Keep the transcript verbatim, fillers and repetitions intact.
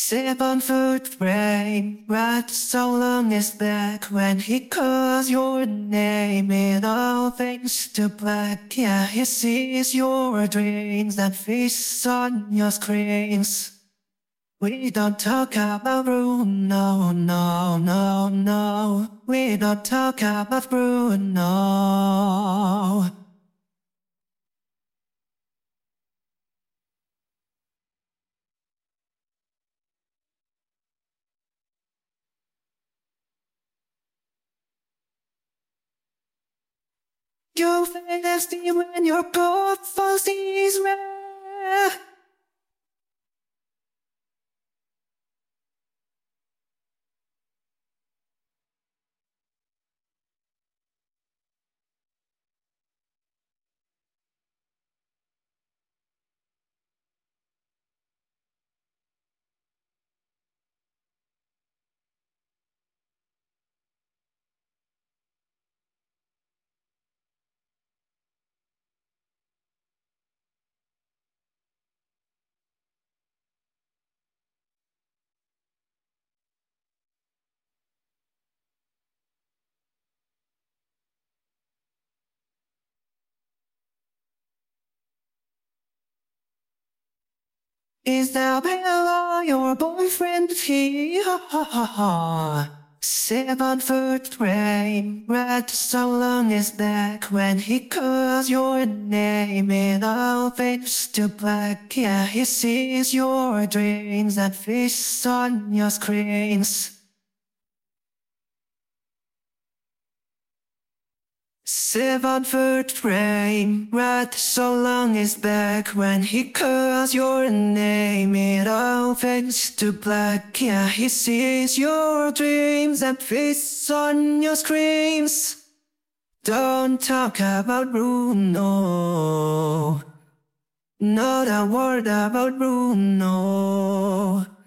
Seven foot frame, right so long as back when he calls your name in all things to black. Yeah, he sees your dreams and feasts on your screens. We don't talk about Bruno, no, no, no. We don't talk about Bruno. You feel nasty when your cold fuzzy is rare. Is that Bella your boyfriend? He ha ha ha ha. Seven foot frame, red so long as back when he calls your name in all fades to black. Yeah, he sees your dreams and feasts on your screens. Seven foot frame, right so long as back when he calls your name it all fades to black. Yeah, he sees your dreams and feasts on your screams. Don't talk about Bruno, not a word about Bruno.